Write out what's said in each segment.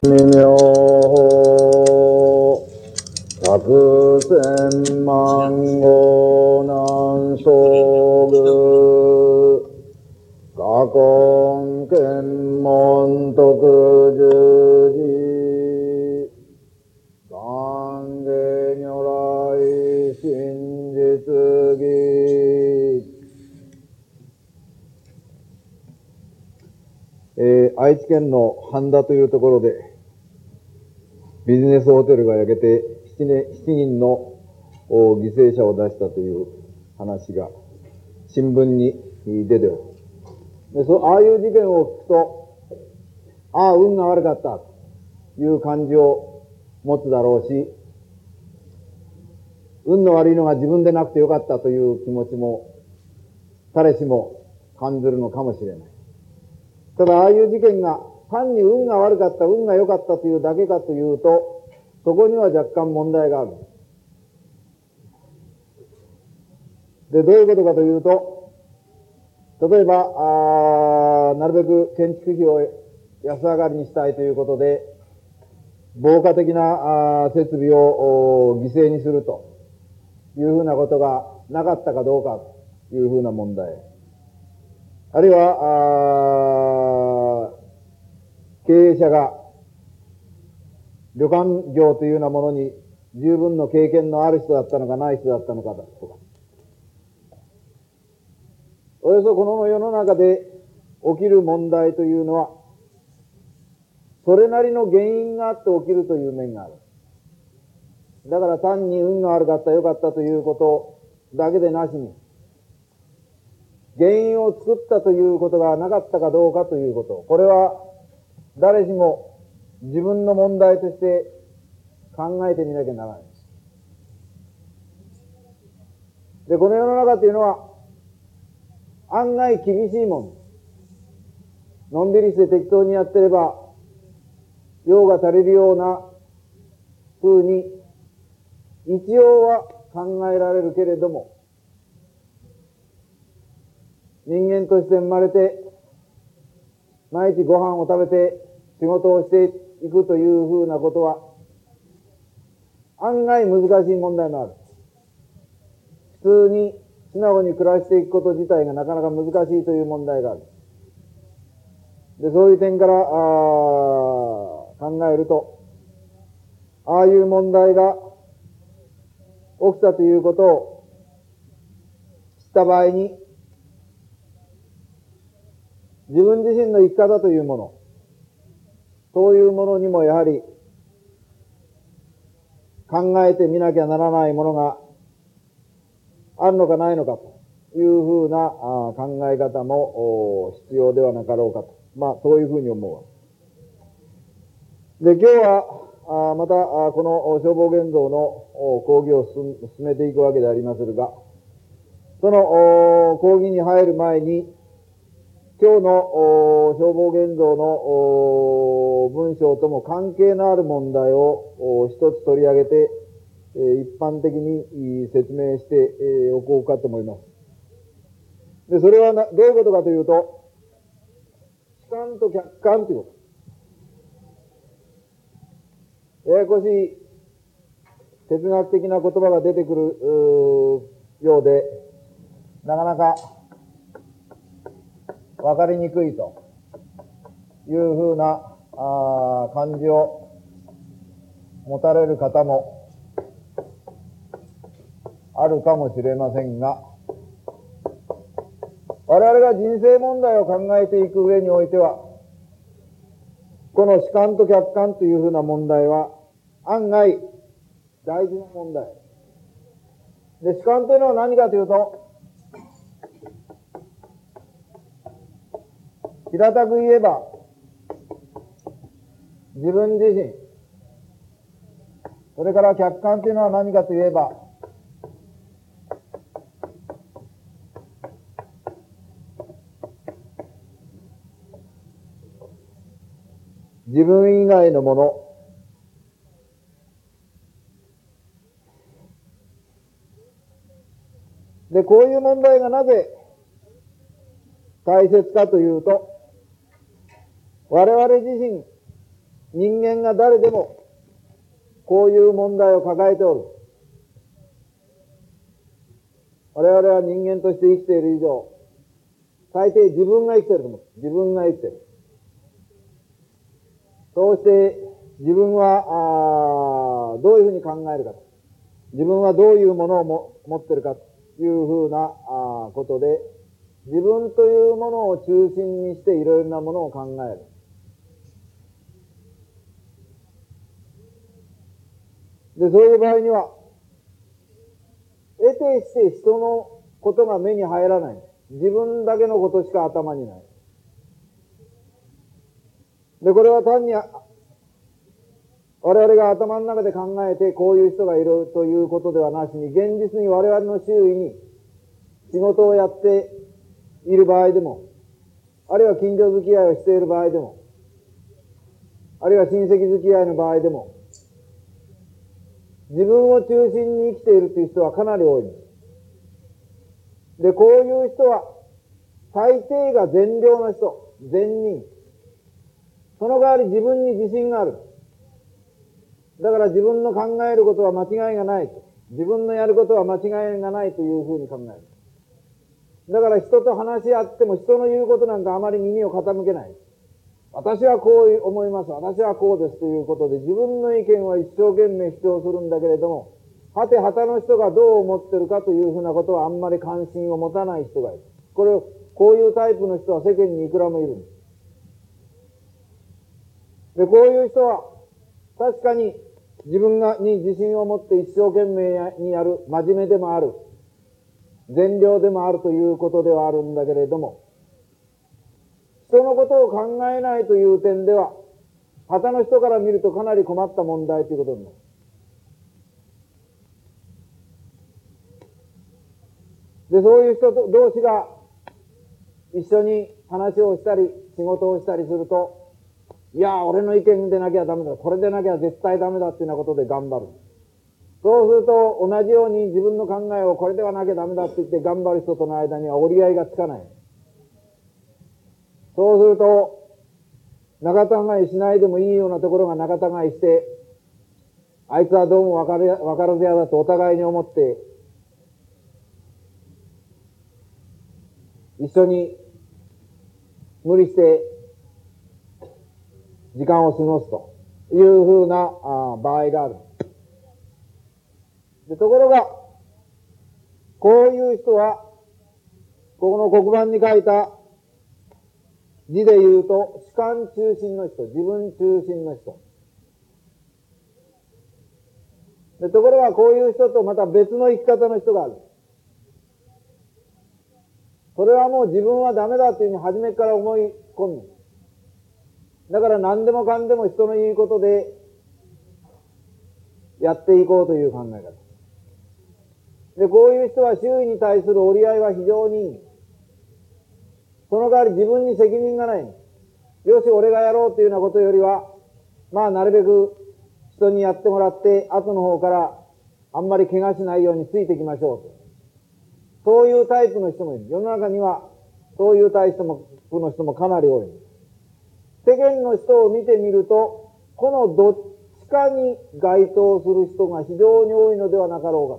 未明法百千万号南宋具過根検問徳十字願下如来真実義。愛知県の半田というところでビジネスホテルが焼けて7人の犠牲者を出したという話が新聞に出ておる。でああいう事件を聞くと、ああ運が悪かったという感じを持つだろうし、運の悪いのが自分でなくてよかったという気持ちも誰しも感じるのかもしれない。ただああいう事件が単に運が悪かった、運が良かったというだけかというと、そこには若干問題がある。で、どういうことかというと、例えばなるべく建築費を安上がりにしたいということで防火的な設備を犠牲にするというふうなことがなかったかどうかというふうな問題、あるいは経営者が旅館業というようなものに十分の経験のある人だったのかない人だったのかとか、およそこの世の中で起きる問題というのはそれなりの原因があって起きるという面がある。だから単に運が悪かった良かったということだけでなしに、原因を作ったということがなかったかどうかということ、これは誰しも自分の問題として考えてみなきゃならない。で、この世の中というのは案外厳しいもん。のんびりして適当にやってれば用が足りるような風に一応は考えられるけれども、人間として生まれて毎日ご飯を食べて仕事をしていくというふうなことは案外難しい問題もある。普通に素直に暮らしていくこと自体がなかなか難しいという問題がある。で、そういう点から考えると、ああいう問題が起きたということを知った場合に、自分自身の生き方というもの、そういうものにもやはり考えてみなきゃならないものがあるのかないのかというふうな考え方も必要ではなかろうかと、そういうふうに思う。で、今日はまたこの消防現像の講義を進めていくわけでありますが、その講義に入る前に今日の消防現像の文章とも関係のある問題を一つ取り上げて一般的に説明しておこうかと思います。で、それはどういうことかというと、主観と客観ということ。ややこしい哲学的な言葉が出てくるようで、なかなかわかりにくいというふうな感じを持たれる方もあるかもしれませんが、我々が人生問題を考えていく上においては、この主観と客観というふうな問題は案外大事な問題で、主観というのは何かというと、平たく言えば自分自身、それから客観というのは何かと言えば自分以外のもの、で、こういう問題がなぜ大切かというと、我々自身人間が誰でもこういう問題を抱えておる。我々は人間として生きている以上、大抵自分が生きていると思う。自分が生きている。そうして自分はどういうふうに考えるかと。自分はどういうものを持っているかというふうなことで、自分というものを中心にしていろいろなものを考える。で、そういう場合には、得てして人のことが目に入らない。自分だけのことしか頭にない。で、これは単に我々が頭の中で考えてこういう人がいるということではなしに、現実に我々の周囲に仕事をやっている場合でも、あるいは近所付き合いをしている場合でも、あるいは親戚付き合いの場合でも、自分を中心に生きているという人はかなり多いんです。で、こういう人は大抵が善良な人、善人。その代わり自分に自信がある。だから自分の考えることは間違いがないと。自分のやることは間違いがないというふうに考える。だから人と話し合っても人の言うことなんかあまり耳を傾けない。私はこう思います。私はこうですということで自分の意見は一生懸命主張するんだけれども、はて旗の人がどう思ってるかというふうなことはあんまり関心を持たない人がいる。こういうタイプの人は世間にいくらもいるんです。で、こういう人は確かに自分に自信を持って一生懸命にやる、真面目でもある、善良でもあるということではあるんだけれども、人のことを考えないという点では、旗の人から見るとかなり困った問題ということになる。で、そういう人同士が一緒に話をしたり、仕事をしたりすると、いや、俺の意見でなきゃダメだ、これでなきゃ絶対ダメだっていうようなことで頑張る。そうすると、同じように自分の考えをこれではなきゃダメだって言って頑張る人との間には折り合いがつかない。そうすると、仲違いしないでもいいようなところが仲違いして、あいつはどうも分からずやだとお互いに思って、一緒に無理して時間を過ごすというふうな場合がある。で、ところが、こういう人は、ここの黒板に書いた字で言うと、主観中心の人、自分中心の人。で、ところがこういう人とまた別の生き方の人がある。それはもう自分はダメだというふうに初めから思い込む。だから何でもかんでも人の言うことでやっていこうという考え方。で、こういう人は周囲に対する折り合いは非常にいい。その代わり自分に責任がない。よし、俺がやろうというようなことよりは、まあなるべく人にやってもらって、後の方からあんまり怪我しないようについていきましょうと。そういうタイプの人もいる。世の中にはそういうタイプの人もかなり多い。世間の人を見てみると、このどっちかに該当する人が非常に多いのではなかろ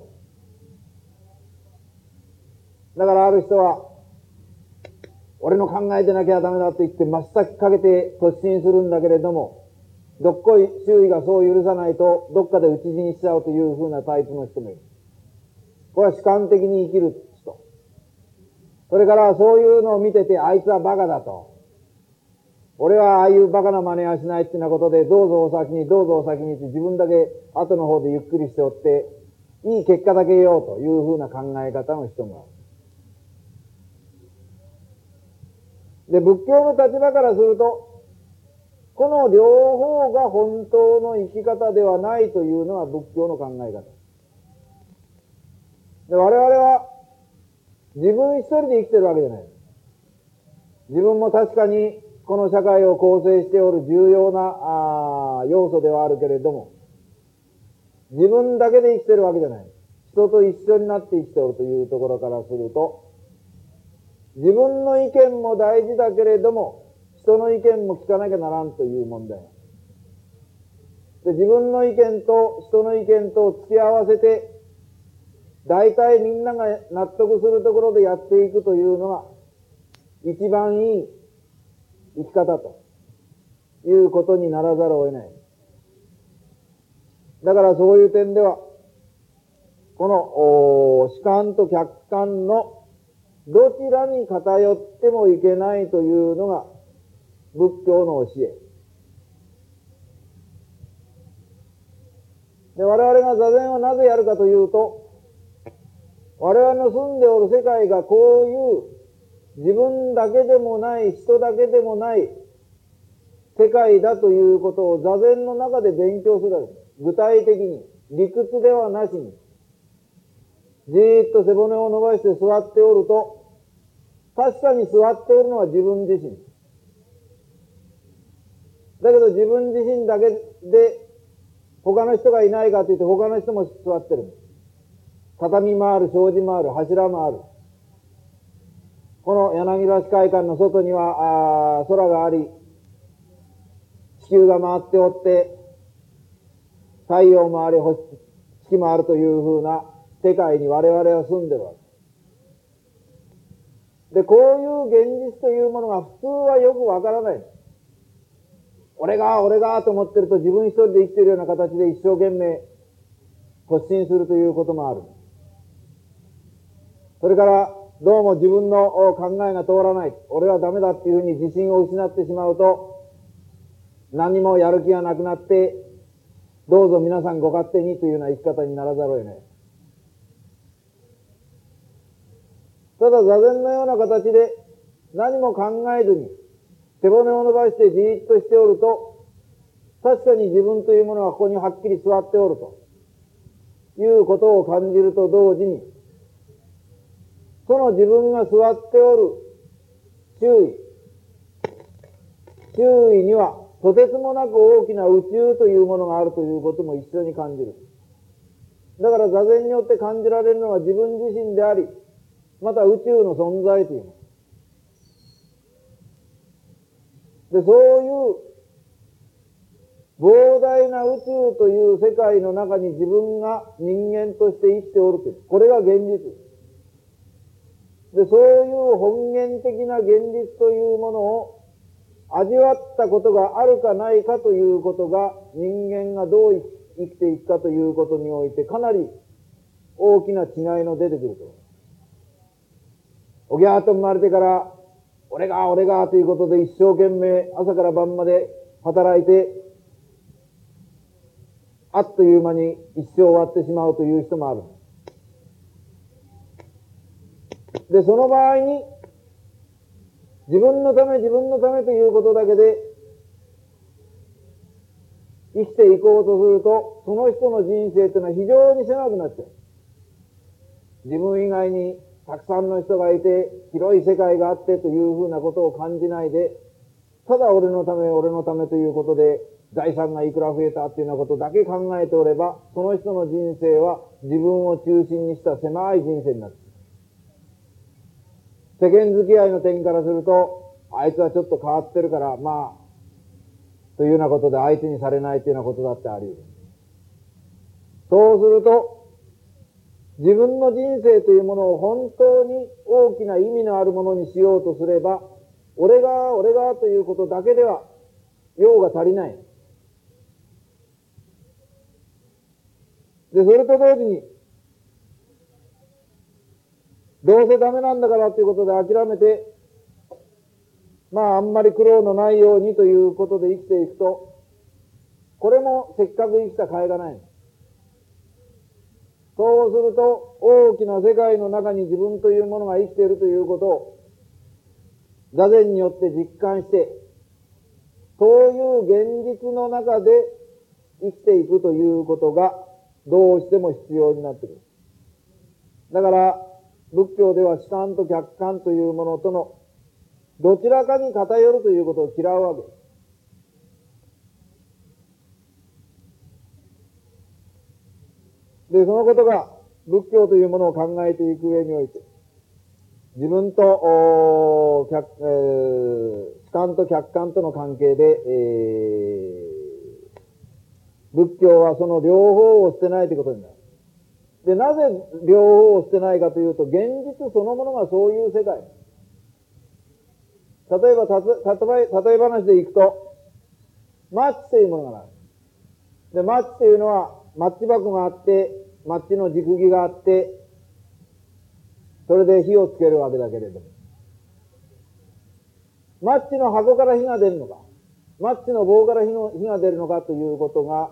うか。だからある人は、俺の考えてなきゃダメだと言って真っ先かけて突進するんだけれども、どっこい周囲がそう許さないと、どっかで討ち死にしちゃうというふうなタイプの人もいる。これは主観的に生きる人。それからそういうのを見てて、あいつはバカだと。俺はああいうバカな真似はしないってなことで、どうぞお先に、どうぞお先にって自分だけ後の方でゆっくりしておって、いい結果だけ得ようというふうな考え方の人もある。で、仏教の立場からすると、この両方が本当の生き方ではないというのは仏教の考え方。で、我々は自分一人で生きてるわけじゃない。自分も確かにこの社会を構成しておる重要な要素ではあるけれども、自分だけで生きてるわけじゃない。人と一緒になって生きておるというところからすると、自分の意見も大事だけれども、人の意見も聞かなきゃならんという問題。 で、自分の意見と人の意見と付き合わせて、大体みんなが納得するところでやっていくというのが、一番いい生き方ということにならざるを得ない。だからそういう点では、この主観と客観のどちらに偏ってもいけないというのが仏教の教え。で、我々が座禅をなぜやるかというと、我々の住んでおる世界がこういう自分だけでもない、人だけでもない世界だということを座禅の中で勉強するわけです。具体的に、理屈ではなしに、じーっと背骨を伸ばして座っておると、確かに座っておるのは自分自身。だけど自分自身だけで他の人がいないかといって他の人も座ってる。畳もある、障子もある、柱もある。この柳橋会館の外には空があり、地球が回っておって、太陽もあり、月もあるというふうな世界に我々は住んでるわけで、こういう現実というものが普通はよくわからない。俺がと思ってると自分一人で生きているような形で一生懸命突進するということもある。それからどうも自分の考えが通らない。俺はダメだっていうふうに自信を失ってしまうと、何もやる気がなくなって、どうぞ皆さんご勝手にというような生き方にならざるを得ない。ただ座禅のような形で何も考えずに背骨を伸ばしてじーっとしておると、確かに自分というものはここにはっきり座っておるということを感じると同時に、その自分が座っておる周囲にはとてつもなく大きな宇宙というものがあるということも一緒に感じる。だから座禅によって感じられるのは自分自身であり、また宇宙の存在というもの。で、そういう膨大な宇宙という世界の中に自分が人間として生きておるという、これが現実。で、そういう本源的な現実というものを味わったことがあるかないかということが、人間がどう生きていくかということにおいてかなり大きな違いの出てくると。おぎゃーと生まれてから俺がということで一生懸命朝から晩まで働いて、あっという間に一生終わってしまうという人もある。で、その場合に自分のためということだけで生きていこうとすると、その人の人生というのは非常に狭くなっちゃう。自分以外にたくさんの人がいて、広い世界があってというふうなことを感じないで、ただ俺のためということで、財産がいくら増えたっていうようなことだけ考えておれば、その人の人生は自分を中心にした狭い人生になっている。世間付き合いの点からすると、あいつはちょっと変わってるから、まあ、というようなことで相手にされないというようなことだってあり得る。そうすると、自分の人生というものを本当に大きな意味のあるものにしようとすれば、俺がということだけでは用が足りない。で、それと同時に、どうせダメなんだからということで諦めて、まああんまり苦労のないようにということで生きていくと、これもせっかく生きた甲斐がない。そうすると大きな世界の中に自分というものが生きているということを座禅によって実感して、そういう現実の中で生きていくということがどうしても必要になってくる。だから仏教では主観と客観というものとのどちらかに偏るということを嫌うわけです。で、そのことが仏教というものを考えていく上において、自分と主観と客観との関係で、 仏教はその両方を捨てないということになる。で、なぜ両方を捨てないかというと、現実そのものがそういう世界。例えば、例え話でいくと、マッチというものがある。で、マッチというのは、マッチ箱があって、マッチの軸木があって、それで火をつけるわけだけれども。マッチの箱から火が出るのか、マッチの棒から火が出るのかということが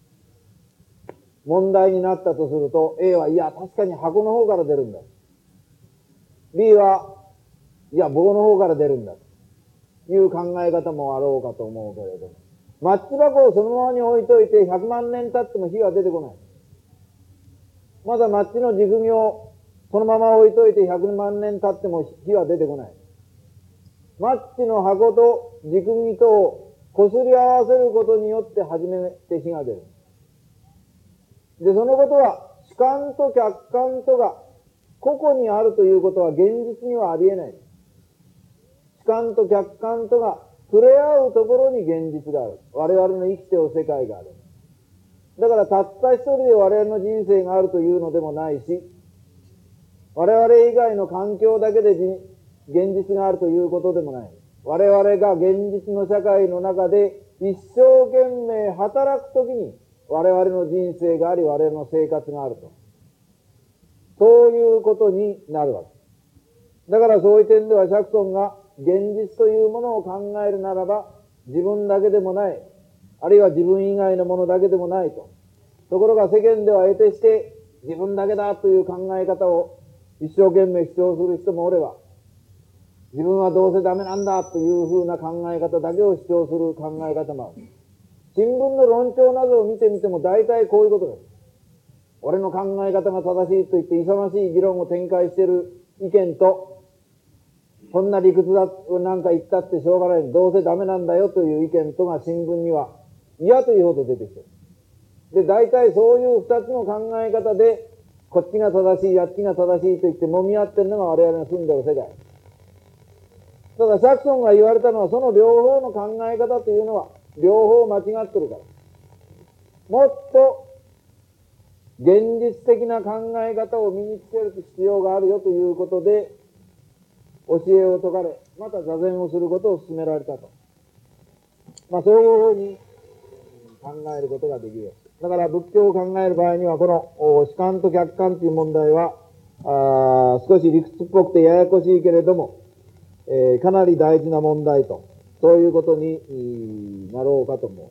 問題になったとすると、A はいや、確かに箱の方から出るんだ。B はいや、棒の方から出るんだ。という考え方もあろうかと思うけれども。マッチ箱をそのままに置いといて100万年経っても火が出てこない。まだマッチの軸木をそのまま置いといて100万年経っても火は出てこない。マッチの箱と軸木とをこすり合わせることによって初めて火が出る。で、そのことは主観と客観とが個々にあるということは現実にはありえない。主観と客観とが触れ合うところに現実がある。我々の生きておる世界がある。だからたった一人で我々の人生があるというのでもないし、我々以外の環境だけで現実があるということでもない。我々が現実の社会の中で一生懸命働くときに我々の人生があり我々の生活があると。そういうことになるわけ。だからそういう点では釈尊が現実というものを考えるならば自分だけでもない。あるいは自分以外のものだけでもないと。ところが世間では得てして自分だけだという考え方を一生懸命主張する人もおれば、自分はどうせダメなんだというふうな考え方だけを主張する考え方もある。新聞の論調などを見てみても大体こういうことです。俺の考え方が正しいと言って勇ましい議論を展開している意見と、こんな理屈だなんか言ったってしょうがない。どうせダメなんだよという意見とが新聞には嫌というほど出てきてる。で、大体そういう二つの考え方で、こっちが正しい、あっちが正しいと言って揉み合ってるのが我々の住んでる世界。ただ、釈尊が言われたのは、その両方の考え方というのは、両方間違ってるから。もっと、現実的な考え方を身につける必要があるよということで、教えを説かれ、また座禅をすることを勧められたと。そういうふうに考えることができる。だから仏教を考える場合には、この主観と客観という問題は、少し理屈っぽくてややこしいけれども、かなり大事な問題と、そういうことになろうかと思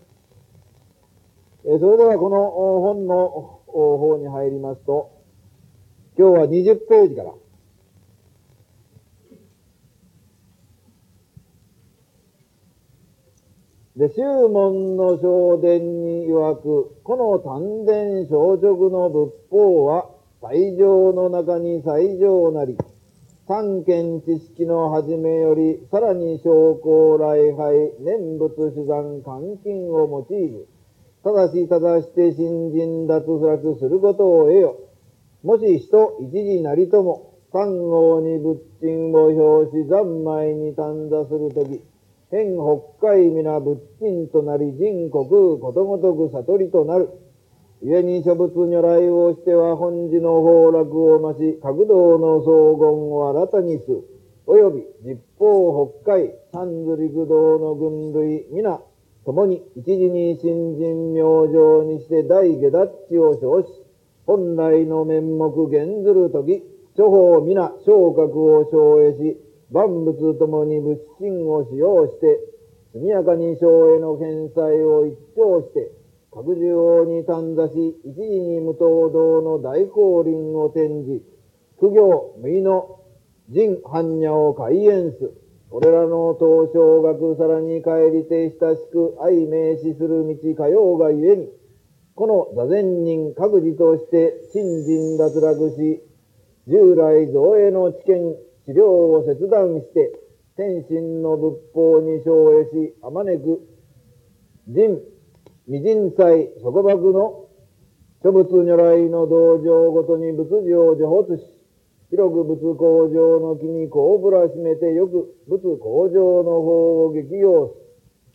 う。それではこの本の方に入りますと、今日は20ページから。で、宗門の正伝に曰く、この丹田正直の仏法は、最上の中に最上なり、三見知識の始めより、さらに証拠礼拝、念仏主山換金を用いる。ただして信心脱落することを得よ。もし人一時なりとも、三号に仏鎮を表し三昧に短座するとき、変北海皆仏鎮となり人国ことごとく悟りとなる。故に諸仏如来をしては本寺の崩落を増し、各道の荘厳を新たにす。および十方北海三図陸道の軍類皆、共に一時に新人明星にして大下脱地を称し、本来の面目現ずるとき、諸法皆昇格を称へし、万物ともに仏心を使用して、速やかに生への返済を一聴して、各需要に短座し、一時に無東道の大降臨を転じ、苦行無意の人般若を開演す。これらの東照学さらに帰りて親しく愛名視する道かようがゆえに、この座禅人各自として信心脱落し、従来造営の知見、治療を切断して、天心の仏法に称へし、あまねく、人、未人祭、束縛の諸仏如来の道場ごとに仏事を除発し、広く仏工場の木にこうぶらしめてよく仏工場の方を激用す。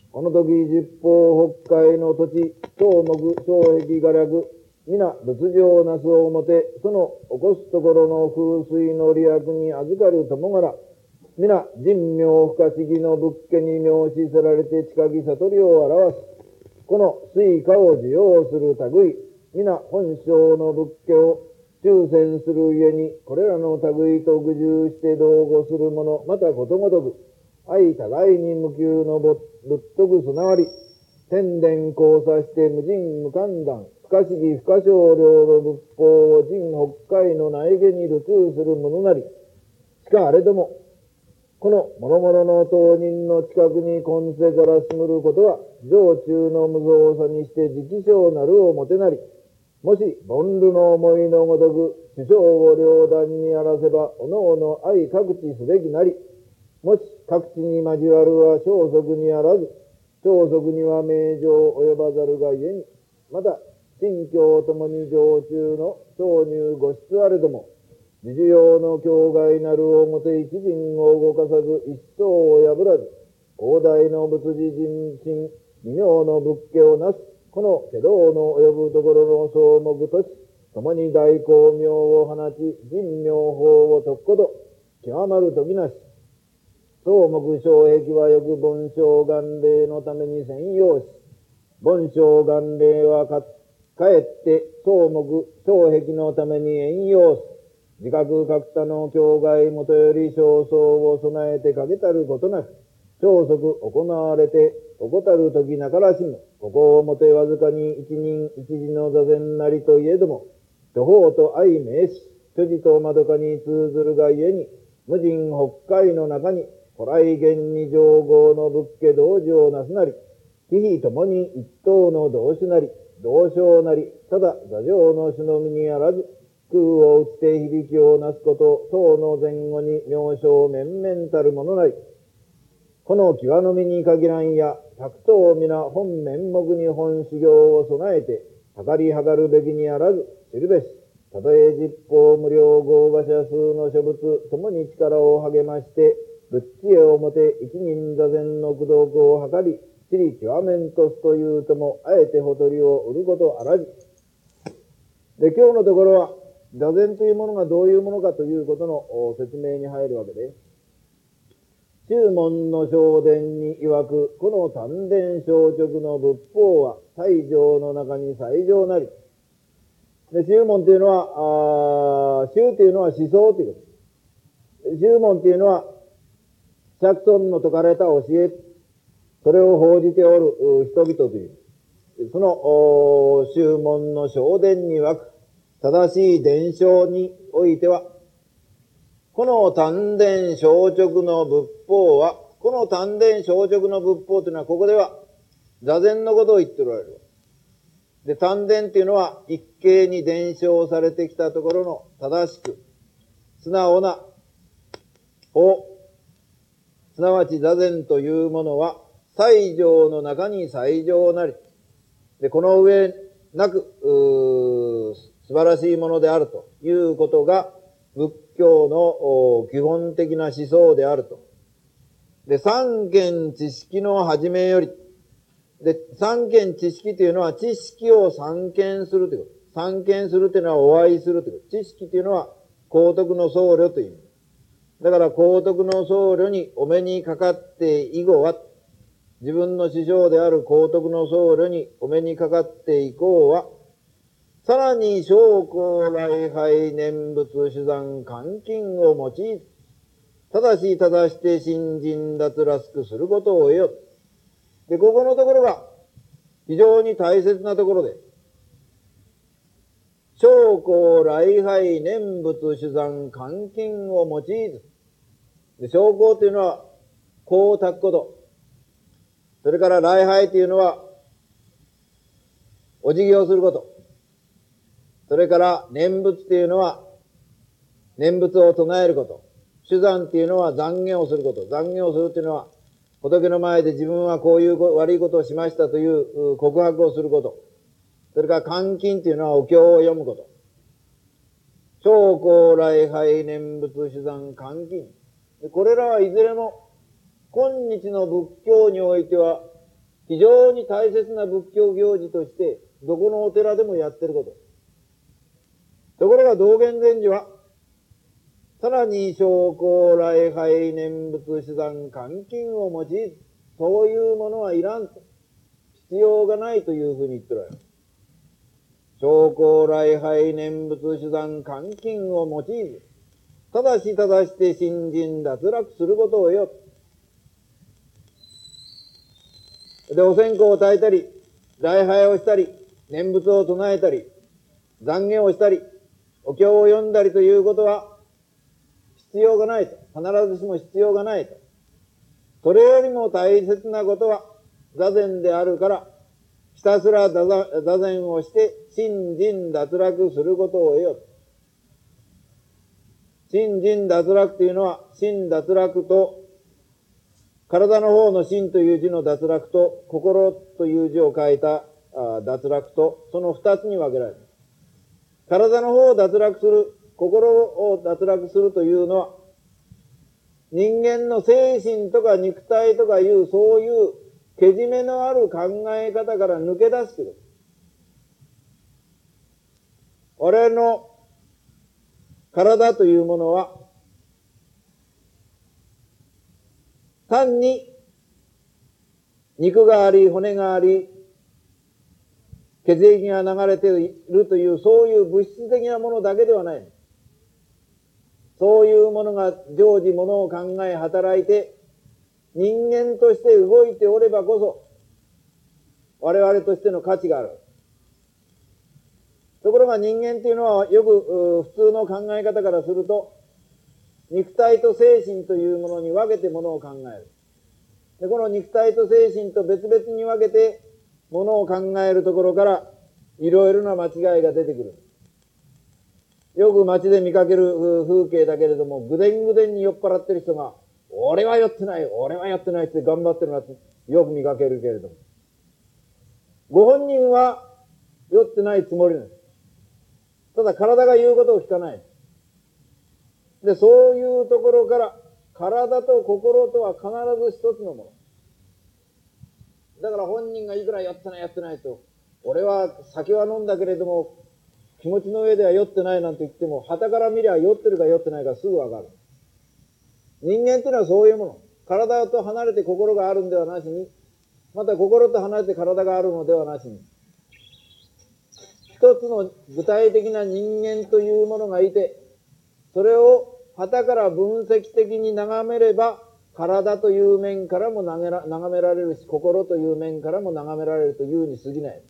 この時十方北海の土地、小木、小壁画略、皆仏上なすをもて、その起こすところの風水の利益に預かる友柄、皆人名不可思議の仏家に名しせられて近き悟りを表す。この水化を受容する類、皆本性の仏家を抽選するゆえに、これらの類と具従して同語する者、またことごとく、相互いに無休の仏徳備わり、天伝交差して無人無間断、不可思議不可少量の仏法を人北海の内下に流通する者なり、しかあれども、この諸々の当人の近くに今世から住むることは、上中の無造作にして直称なるをもてなり、もし凡流の思いのごとく、主張を両断にあらせば、おのおの愛各地すべきなり、もし各地に交わるは消息にあらず、消息には名状及ばざるがゆえに、また、信教ともに常中の挿入ご質あれども、自需要の境外なるをもて一人を動かさず一層を破らず、広大の仏事人心、二名の仏家をなす、この華道の及ぶところの草木土地、共に大光明を放ち、人妙法を解くこと、極まる時なし。草木障壁はよく凡生願霊のために専用し、凡生願霊はかえって草木障壁のために援用す。自覚各他の境外もとより焦燥を備えてかけたることなく、消息行われて怠る時なからしむ、ここをもてわずかに一人一時の座禅なりといえども、途方と相名し、所持とまどかに通ずるがゆえに、無人北海の中に、古来現に上合の仏家同時をなすなり、忌避ともに一等の同種なり、同称なり、ただ座上の種のみにあらず、空を打ちて響きをなすこと、等の前後に名称面々たるものなり、この極のみに限らんや、百頭皆本面目に本修行を備えて、測り測るべきにあらず、知るべし。たとえ実法無料豪華者数の諸仏、ともに力を励まして、仏知恵をもて一人座禅の功徳を図り、知り極めんとすというとも、あえてほとりを売ることあらず。で、今日のところは、座禅というものがどういうものかということの説明に入るわけで、宗門の正伝に曰く、この丹田消直の仏法は、最上の中に最上なり。で、宗門というのは、宗というのは思想ということ。宗門というのは、釈尊の説かれた教え、それを報じておる人々という。その宗門の正伝に曰く、正しい伝承においては、この丹田消直の仏法は、この丹田消直の仏法というのは、ここでは座禅のことを言っておられる。で、丹田っていうのは一形に伝承されてきたところの正しく、素直な法、すなわち座禅というものは、最上の中に最上なり。で、この上なく、素晴らしいものであるということが、仏教の基本的な思想であると。で、三権知識の始めより。で、三権知識というのは知識を三権するということ。三権するというのはお会いするということ。知識というのは功徳の僧侶という意味。だから功徳の僧侶にお目にかかって以後は、自分の師匠である功徳の僧侶にお目にかかって以降は、さらに将校礼拝念仏主山監禁を用い、ただして信心脱らすくすることを得よ。で、ここのところが非常に大切なところで、将校礼拝念仏主山監禁を用いず、で、将校というのは、こうたくこと。それから礼拝というのは、お辞儀をすること。それから念仏というのは、念仏を唱えること。主山というのは懺悔をすること。懺悔をするというのは、仏の前で自分はこういう悪いことをしましたという告白をすること。それから監禁というのはお経を読むこと。将校礼拝念仏主山監禁。これらはいずれも今日の仏教においては非常に大切な仏教行事として、どこのお寺でもやってること。ところが道元禅師は、さらに昇降礼拝念仏手段換金を用いず、そういうものはいらんと、必要がないというふうに言ってるわよ。昇降礼拝念仏手段換金を用いず、ただして信心脱落することをよ。で、お線香を焚いたり、礼拝をしたり、念仏を唱えたり、懺悔をしたり、お経を読んだりということは必要がないと。必ずしも必要がないと。それよりも大切なことは座禅であるから、ひたすら座禅をして信心脱落することをよ。信心脱落というのは、心脱落と、体の方の心という字の脱落と、心という字を書いた脱落と、その二つに分けられる。体の方を脱落する、心を脱落するというのは、人間の精神とか肉体とかいう、そういうけじめのある考え方から抜け出すということ。俺の体というものは、単に肉があり、骨があり、血液が流れているという、そういう物質的なものだけではない。そういうものが常時ものを考え働いて、人間として動いておればこそ、我々としての価値がある。ところが人間というのはよく普通の考え方からすると、肉体と精神というものに分けてものを考える。で、この肉体と精神と別々に分けてものを考えるところから、いろいろな間違いが出てくる。よく街で見かける風景だけれども、ぐでんぐでんに酔っ払ってる人が、俺は酔ってない、俺は酔ってないって頑張ってるのはよく見かけるけれども、ご本人は酔ってないつもりなんです。ただ体が言うことを聞かない。で、そういうところから、体と心とは必ず一つのもの。だから本人がいくら酔ってないと、俺は酒は飲んだけれども、気持ちの上では酔ってないなんて言っても、傍から見りゃ酔ってるか酔ってないかすぐわかる。人間っていうのはそういうもの。体と離れて心があるんではなしに、また心と離れて体があるのではなしに、一つの具体的な人間というものがいて、それを傍から分析的に眺めれば、体という面からも眺められるし、心という面からも眺められるというに過ぎない。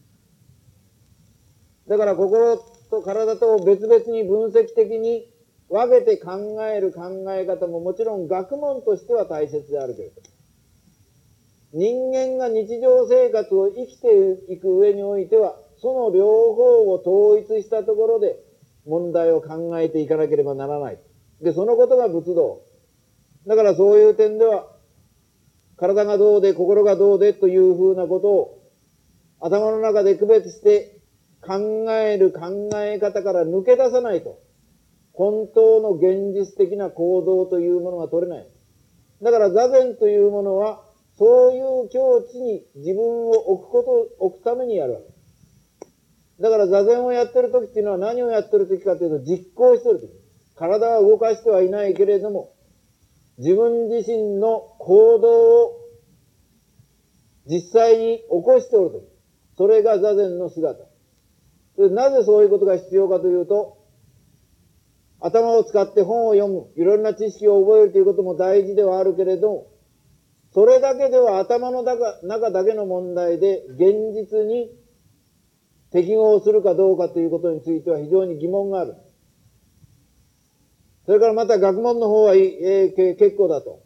だから心と体とを別々に分析的に分けて考える考え方ももちろん学問としては大切であるけれど、人間が日常生活を生きていく上においては、その両方を統一したところで問題を考えていかなければならない。で、そのことが仏道。だからそういう点では、体がどうで心がどうでというふうなことを頭の中で区別して考える考え方から抜け出さないと、本当の現実的な行動というものが取れない。だから座禅というものは、そういう境地に自分を置くためにやるわけ。だから座禅をやってる時っていうのは何をやってる時かというと、実行してる時。体は動かしてはいないけれども、自分自身の行動を実際に起こしておる時。それが座禅の姿。なぜそういうことが必要かというと、頭を使って本を読む、いろんな知識を覚えるということも大事ではあるけれど、それだけでは頭の中だけの問題で現実に適合するかどうかということについては非常に疑問がある。それからまた学問の方は結構だと。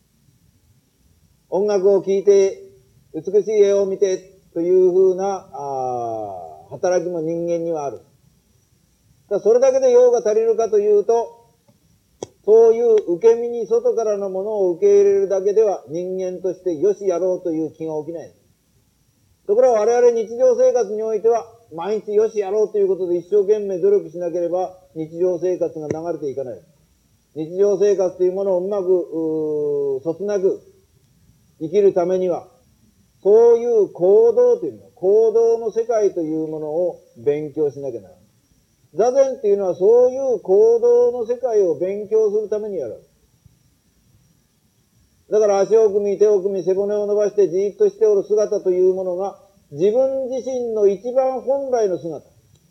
音楽を聴いて、美しい絵を見てというふうな働きも人間にはある。それだけで用が足りるかというと、そういう受け身に外からのものを受け入れるだけでは人間としてよしやろうという気が起きない。ところが我々日常生活においては、毎日よしやろうということで一生懸命努力しなければ日常生活が流れていかない。日常生活というものをうまくそつなく生きるためには、 そういう行動というのは、行動の世界というものを勉強しなきゃならない。座禅っていうのはそういう行動の世界を勉強するためにやる。だから足を組み、手を組み、背骨を伸ばしてじーっとしておる姿というものが自分自身の一番本来の姿。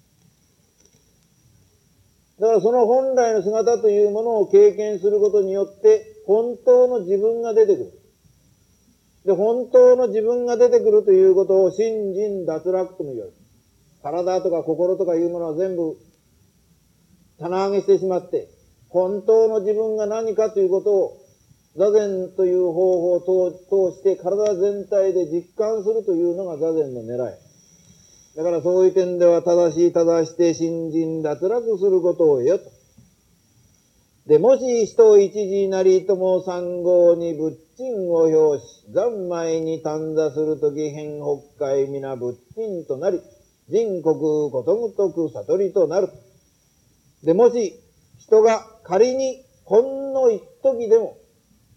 だからその本来の姿というものを経験することによって本当の自分が出てくる。で、本当の自分が出てくるということを心身脱落とも言われる。体とか心とかいうものは全部棚上げしてしまって、本当の自分が何かということを座禅という方法を通して体全体で実感するというのが座禅の狙い。だからそういう点では正して心身脱落することをよと。で、もし人一時なりとも三号に仏鎮を表し、三昧に短座するとき変北海皆仏鎮となり、人国ことごとく悟りとなる。で、もし人が仮にほんの一時でも、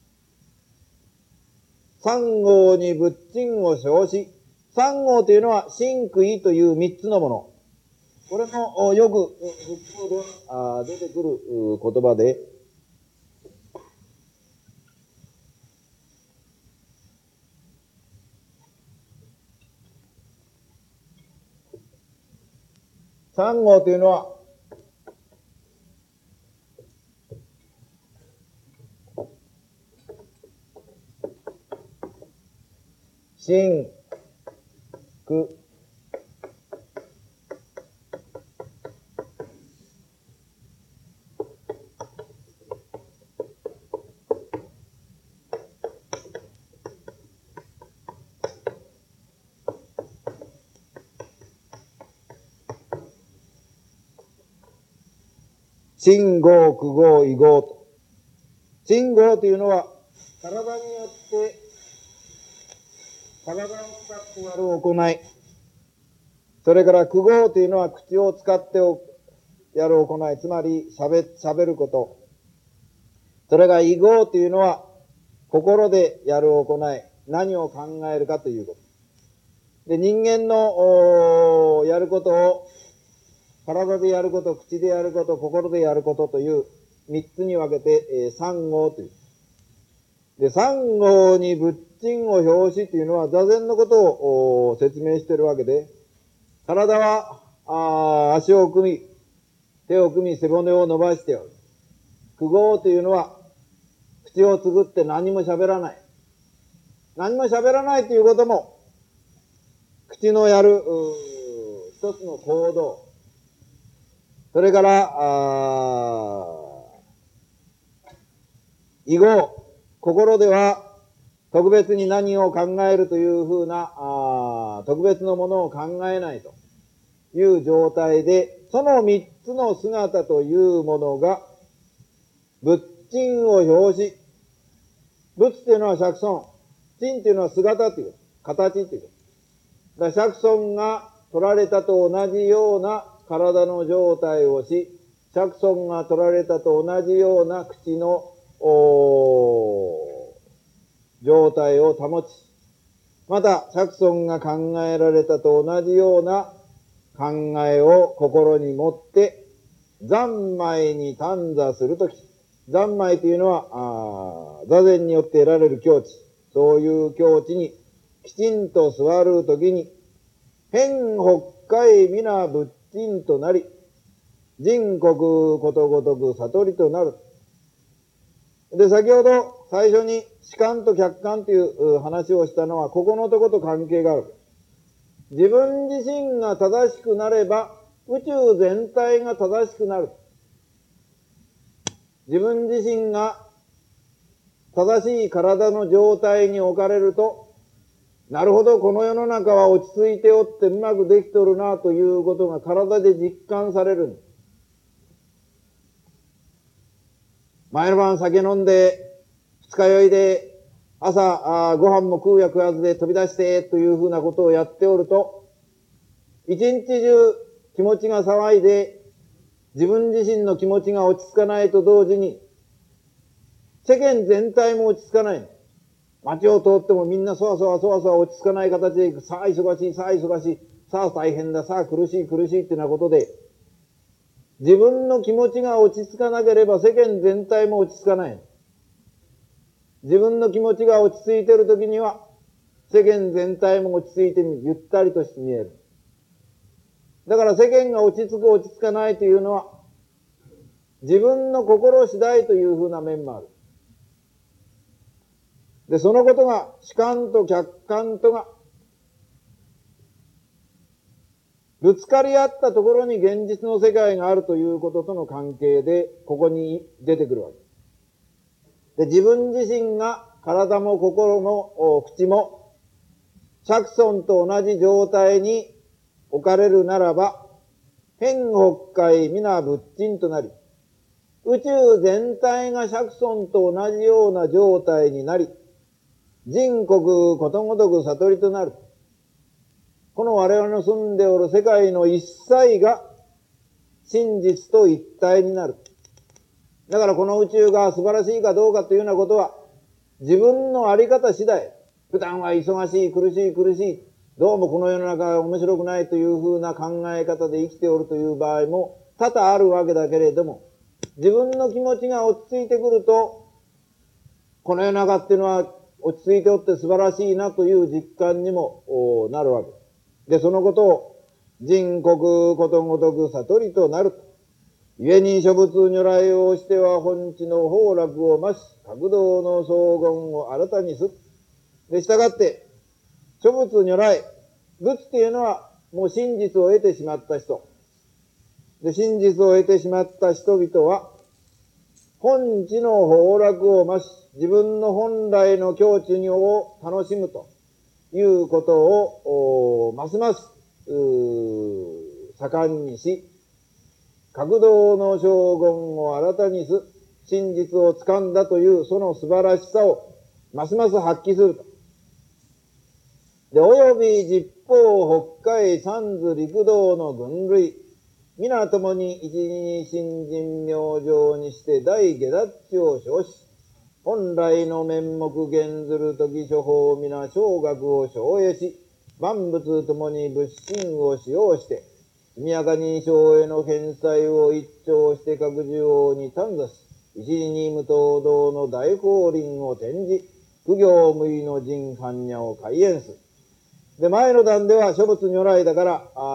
三号に仏鎮を称し、三号というのは真悔という三つのもの。これもよく仏教では出てくる言葉で、三号というのは、真悔、真号、苦号、異号と。真号というのは、体によって、体を使ってやる行い。それから苦号というのは口を使ってやる行い。つまり喋ること。それが異号というのは心でやる行い。何を考えるかということ。で、人間のやることを体でやること、口でやること、心でやることという三つに分けて、三号という。で、三号に仏鎮を表しというのは座禅のことを説明しているわけで、体は足を組み、手を組み、背骨を伸ばしておる。苦号というのは口をつぐって何も喋らない。何も喋らないということも、口のやる一つの行動。それから、異号。心では特別に何を考えるというふうな、特別のものを考えないという状態で、その三つの姿というものが、仏鎮を表し、仏というのは釈尊、鎮というのは姿ということ、形ということ。だから釈尊が取られたと同じような体の状態をし、釈尊が取られたと同じような口の状態を保ち、また釈尊が考えられたと同じような考えを心に持って三昧に短座するとき、三昧というのは座禅によって得られる境地、そういう境地にきちんと座るときに変北海皆仏鎮となり、人国ことごとく悟りとなる。で、先ほど最初に主観と客観という話をしたのは、ここのとこと関係がある。自分自身が正しくなれば、宇宙全体が正しくなる。自分自身が正しい体の状態に置かれると、なるほど、この世の中は落ち着いておってうまくできとるなということが体で実感されるんです。前の晩酒飲んで、二日酔いで、朝ご飯も食うや食わずで飛び出してというふうなことをやっておると、一日中気持ちが騒いで、自分自身の気持ちが落ち着かないと同時に、世間全体も落ち着かないの。 街を通ってもみんなそわそわそわそわ落ち着かない形で行く。さあ忙しい、さあ忙しい、さあ大変だ、さあ苦しい苦しいっていうようなことで、自分の気持ちが落ち着かなければ世間全体も落ち着かない。自分の気持ちが落ち着いているときには、世間全体も落ち着いてゆったりとして見える。だから世間が落ち着く落ち着かないというのは、自分の心次第というふうな面もある。で、そのことが主観と客観とがぶつかり合ったところに現実の世界があるということとの関係で、ここに出てくるわけ。で、自分自身が体も心も口も釈尊と同じ状態に置かれるならば、変北海皆仏鎮となり、宇宙全体が釈尊と同じような状態になり、人国ことごとく悟りとなる。この我々の住んでおる世界の一切が真実と一体になる。だからこの宇宙が素晴らしいかどうかというようなことは、自分のあり方次第。普段は忙しい、苦しい、苦しい。どうもこの世の中が面白くないというふうな考え方で生きておるという場合も多々あるわけだけれども、自分の気持ちが落ち着いてくると、この世の中っていうのは落ち着いておって素晴らしいなという実感にもなるわけで、そのことを人国ことごとく悟りとなると。故に諸仏如来をしては本地の崩落を増し、各道の荘厳を新たにす。で、従って、諸仏如来、仏っていうのはもう真実を得てしまった人。で、真実を得てしまった人々は、本地の崩落を増し、自分の本来の境地を楽しむということを、ますます、盛んにし、各道の荘厳を新たにす、真実を掴んだというその素晴らしさをますます発揮すると。で、および十方北海三途陸道の軍類、皆ともに一二新人明星にして大下脱地を称し、本来の面目現ずる時諸法皆小学を奨励し、万物ともに仏心を使用して、速やかに小への返済を一聴して各需要に短座し、一時に無東道の大法輪を転じ、苦行無為の人般若を開演す。で、前の段では諸仏如来だから、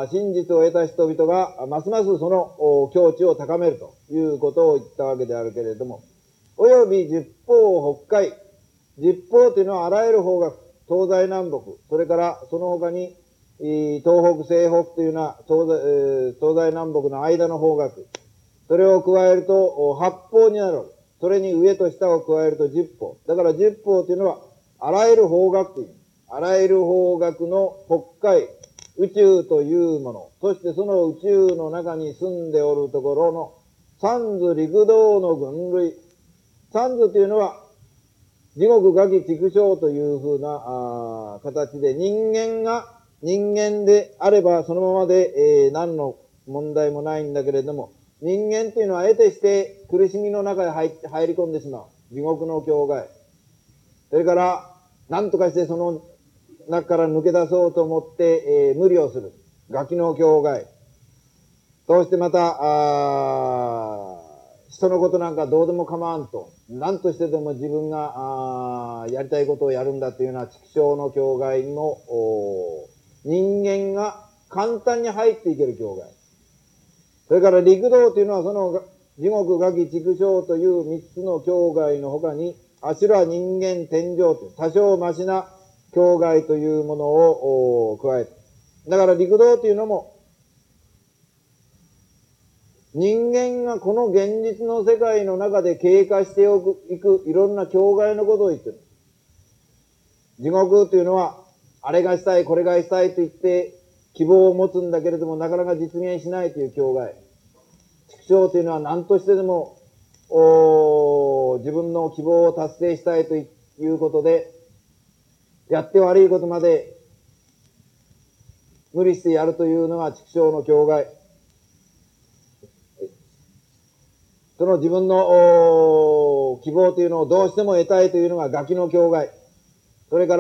真実を得た人々が、ますますその境地を高めるということを言ったわけであるけれども、および十方北海。十方というのはあらゆる方角、東西南北、それからその他に、東北西北というのは東西南北の間の方角。それを加えると八方になる。それに上と下を加えると十方。だから十方というのはあらゆる方角という。あらゆる方角の北海、宇宙というもの。そしてその宇宙の中に住んでおるところの三途陸道の軍類。三途というのは地獄餓鬼畜生というふうな形で、人間が人間であればそのままで、何の問題もないんだけれども、人間というのは得てして苦しみの中へ入り込んでしまう。地獄の境界。それから何とかしてその中から抜け出そうと思って、無理をする。餓鬼の境界。そうしてまた人のことなんかどうでも構わんと、何としてでも自分がやりたいことをやるんだというような畜生の境界にも人間が簡単に入っていける境界。それから陸道というのはその地獄餓鬼畜生という三つの境界の他に、あしら人間天上という多少マシな境界というものを加えて、だから陸道というのも人間がこの現実の世界の中で経過していくいろんな境界のことを言ってる。地獄というのは、あれがしたい、これがしたいと言って希望を持つんだけれども、なかなか実現しないという境界。畜生というのは何としてでも自分の希望を達成したいということで、やって悪いことまで無理してやるというのが畜生の境界。その自分の希望というのをどうしても得たいというのが餓鬼の境界。 それから、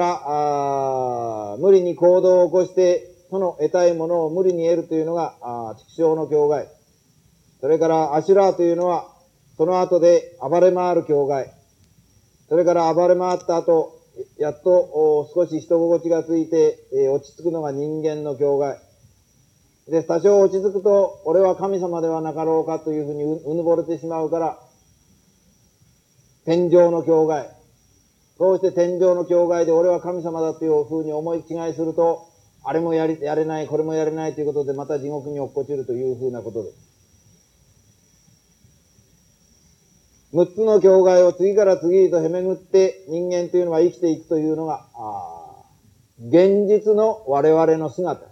無理に行動を起こして、その得たいものを無理に得るというのが、畜生の境界。それから、アシュラーというのは、その後で暴れ回る境界。それから暴れ回った後、やっと少し人心地がついて、落ち着くのが人間の境界。で、多少落ち着くと、俺は神様ではなかろうかというふうにうぬぼれてしまうから、天上の境界。そうして天上の境界で俺は神様だというふうに思い違いすると、あれもやれない、これもやれないということで、また地獄に落っこちるというふうなことです。6つの境界を次から次へとへめぐって人間というのは生きていくというのが、現実の我々の姿。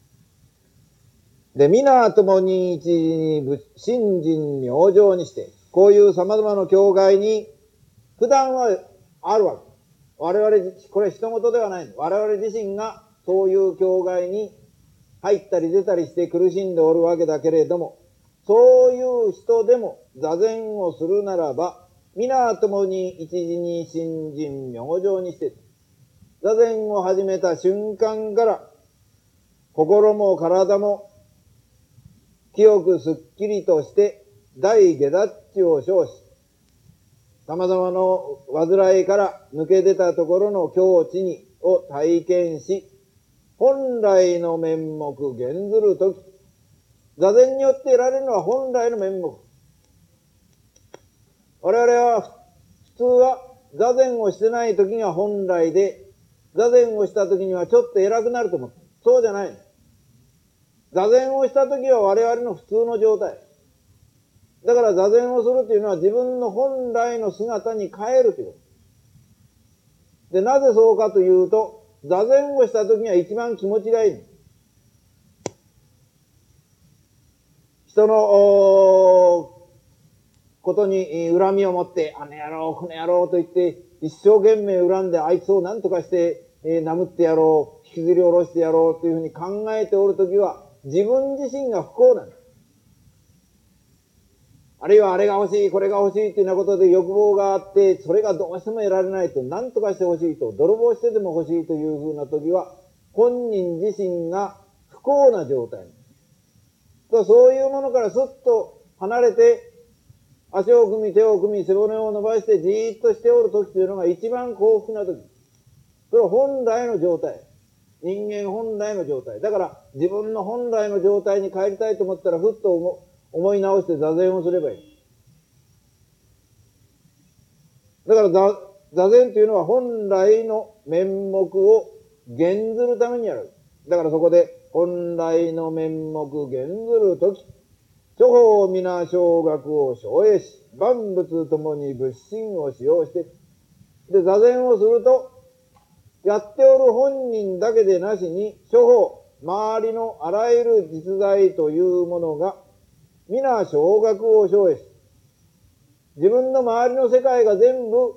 で、皆共に一時に信心明情にして、こういう様々な境界に普段はあるわけ。我々、これ人事ではない。我々自身がそういう境界に入ったり出たりして苦しんでおるわけだけれども、そういう人でも座禅をするならば、皆共に一時に信心明情にして、座禅を始めた瞬間から、心も体も清くすっきりとして、大下脱地を生し、様々な煩いから抜け出たところの境地を体験し、本来の面目現ずるとき、座禅によって得られるのは本来の面目。我々は普通は座禅をしてないときには本来で、座禅をしたときにはちょっと偉くなると思って。そうじゃない。座禅をしたときは我々の普通の状態。だから座禅をするというのは自分の本来の姿に変えるということ。で、なぜそうかというと、座禅をしたときには一番気持ちがいい。人のことに恨みを持って、あの野郎、この野郎と言って、一生懸命恨んであいつを何とかして、殴ってやろう、引きずり下ろしてやろうというふうに考えておるときは、自分自身が不幸なんだ。あるいはあれが欲しい、これが欲しいというようなことで欲望があって、それがどうしても得られないと、何とかして欲しいと、泥棒してでも欲しいというふうなときは、本人自身が不幸な状態。そういうものからすっと離れて、足を組み、手を組み、背骨を伸ばしてじーっとしておるときというのが一番幸福なとき。それは本来の状態。人間本来の状態。だから自分の本来の状態に帰りたいと思ったらふっと思い直して座禅をすればいい。だから座禅というのは本来の面目を現ずるためにやる。だからそこで本来の面目現ずるとき、諸法皆小学を生営し、万物ともに仏心を使用して、で、座禅をすると、やっておる本人だけでなしに、諸法、周りのあらゆる実在というものが、皆小学を生営し、自分の周りの世界が全部、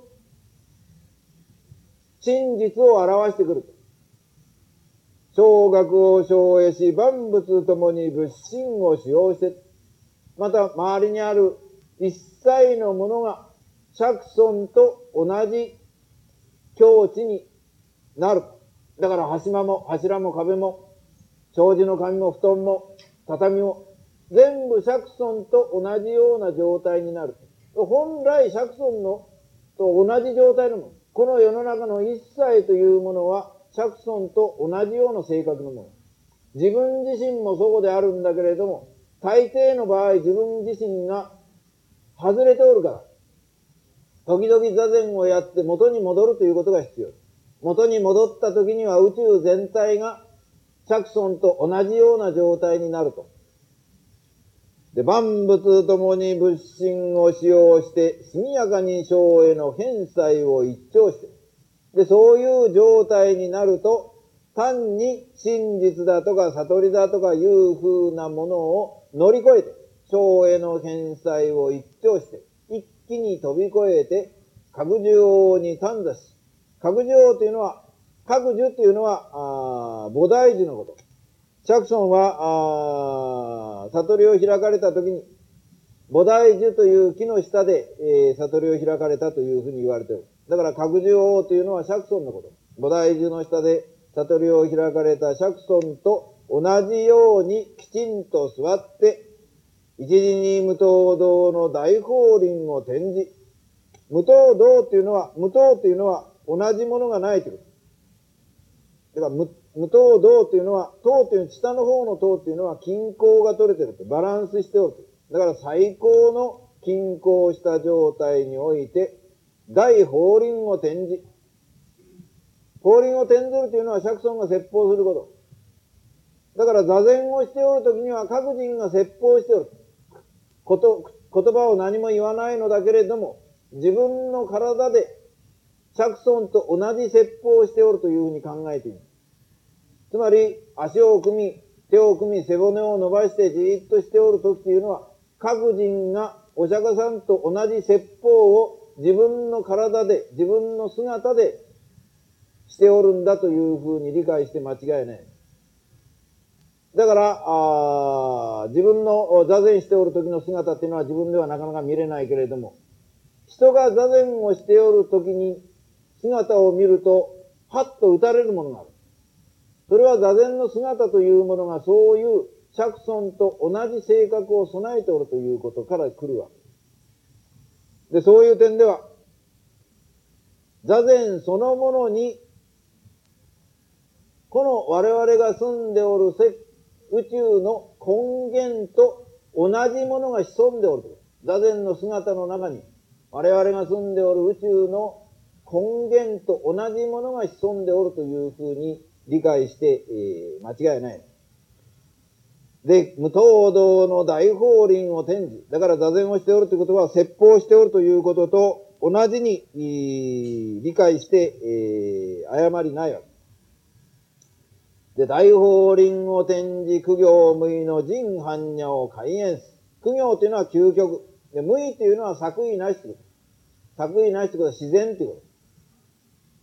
真実を表してくる。小学を生営し、万物ともに仏心を使用して、また周りにある一切のものが釈尊と同じ境地になる。だから柱も壁も障子の紙も布団も畳も全部釈尊と同じような状態になる。本来釈尊のと同じ状態のもの。この世の中の一切というものは釈尊と同じような性格のもの。自分自身もそうであるんだけれども、大抵の場合自分自身が外れておるから、時々座禅をやって元に戻るということが必要。元に戻った時には宇宙全体が釈尊と同じような状態になると。で、万物ともに仏心を使用して、速やかに生への返済を一聴して、で、そういう状態になると、単に真実だとか悟りだとかいう風なものを乗り越えて、生への返済を一聴して、一気に飛び越えて、覚受王に短座し、覚受王というのは、覚受というのは、菩提樹のこと。釈尊は、悟りを開かれた時に、菩提樹という木の下で、悟りを開かれたというふうに言われている。だから、覚受王というのは釈尊のこと。 菩提樹の下で悟りを開かれた釈尊と同じようにきちんと座って、一時に無等道の大法輪を転じ、無等道っていうのは、無等っていうのは同じものがないということ。だから無等道っていうのは、等っていう下の方の等っていうのは均衡が取れてると、バランスしておると。だから最高の均衡した状態において、大法輪を転じ、法輪を転ずるというのは釈尊が説法すること。だから座禅をしておるときには各人が説法しておる。言葉を何も言わないのだけれども、自分の体で釈尊と同じ説法をしておるというふうに考えている。つまり、足を組み、手を組み、背骨を伸ばしてじーっとしておるときというのは、各人がお釈迦さんと同じ説法を自分の体で、自分の姿でしておるんだというふうに理解して間違いない。だから、自分の座禅しておる時の姿っていうのは自分ではなかなか見れないけれども、人が座禅をしておる時に姿を見ると、はっと打たれるものがある。それは座禅の姿というものがそういう釈尊と同じ性格を備えておるということから来るわけ。で、そういう点では、座禅そのものに、この我々が住んでおる宇宙の根源と同じものが潜んでおると。座禅の姿の中に、我々が住んでおる宇宙の根源と同じものが潜んでおるというふうに理解して、間違いない。で、無等道の大法輪を転じ。だから座禅をしておるということは、説法しておるということと同じに理解して、誤りないわけ。で、大法輪を転じ苦行無為の人般若を開演す。苦行というのは究極。で、無為というのは作為なしということ。作為なしということは自然ということ。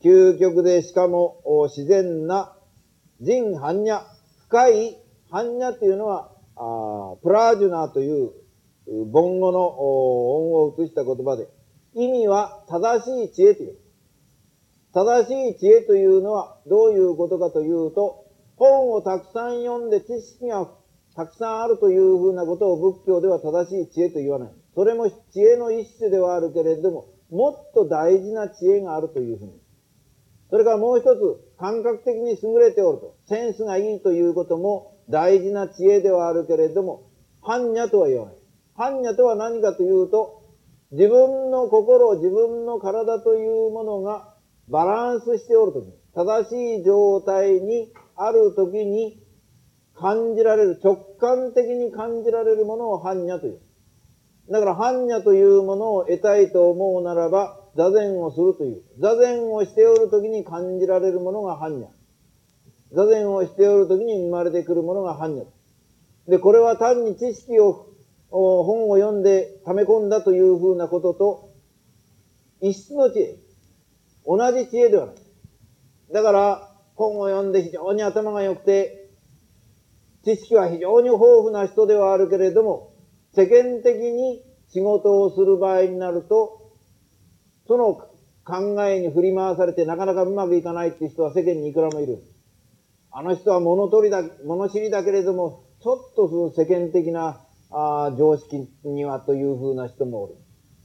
究極でしかも自然な人般若。深い般若というのは、プラージュナーという梵語の音を移した言葉で、意味は正しい知恵という。正しい知恵というのはどういうことかというと、本をたくさん読んで知識がたくさんあるというふうなことを仏教では正しい知恵と言わない。それも知恵の一種ではあるけれども、もっと大事な知恵があるというふうに。それからもう一つ、感覚的に優れておると。センスがいいということも大事な知恵ではあるけれども、般若とは言わない。般若とは何かというと、自分の心、自分の体というものがバランスしておるとき、正しい状態にあるときに感じられる、直感的に感じられるものを般若という。だから般若というものを得たいと思うならば、座禅をするという。座禅をしておるときに感じられるものが般若。座禅をしておるときに生まれてくるものが般若。で、これは単に知識を、本を読んで溜め込んだというふうなことと、一質の知恵。同じ知恵ではない。だから、本を読んで非常に頭が良くて、知識は非常に豊富な人ではあるけれども、世間的に仕事をする場合になると、その考えに振り回されてなかなかうまくいかないっていう人は世間にいくらもいる。あの人は物知りだけれども、ちょっとその世間的な常識にはというふうな人もおる。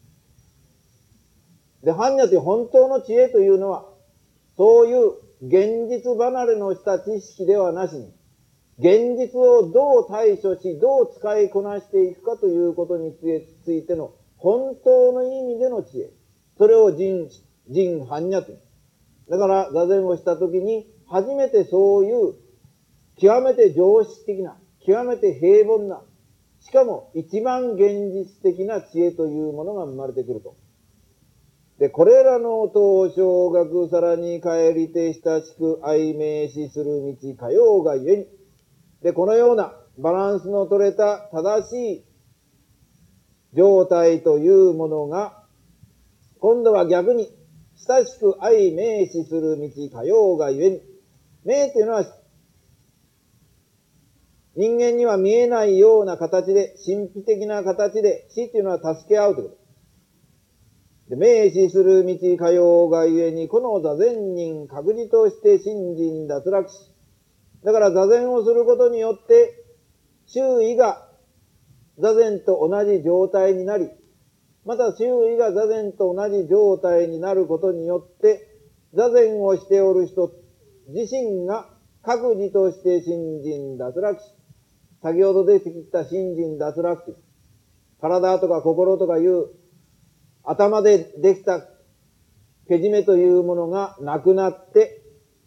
で、般若という本当の知恵というのは、そういう現実離れのした知識ではなしに、現実をどう対処し、どう使いこなしていくかということについての本当の意味での知恵。それを人般若という。だから座禅をしたときに初めてそういう極めて常識的な、極めて平凡な、しかも一番現実的な知恵というものが生まれてくると。で、これらの東照学さらに帰りて親しく愛名視する道かようがゆえに。で、このようなバランスの取れた正しい状態というものが、今度は逆に親しく愛名視する道かようがゆえに。名というのは人間には見えないような形で、神秘的な形で、死というのは助け合うということ。 で明視する道かようがゆえに、この座禅人確実として信心脱落し、だから座禅をすることによって、周囲が座禅と同じ状態になり、また周囲が座禅と同じ状態になることによって、座禅をしておる人自身が各自として信心脱落し、先ほど出てきた信心脱落という、体とか心とかいう頭でできたけじめというものがなくなって、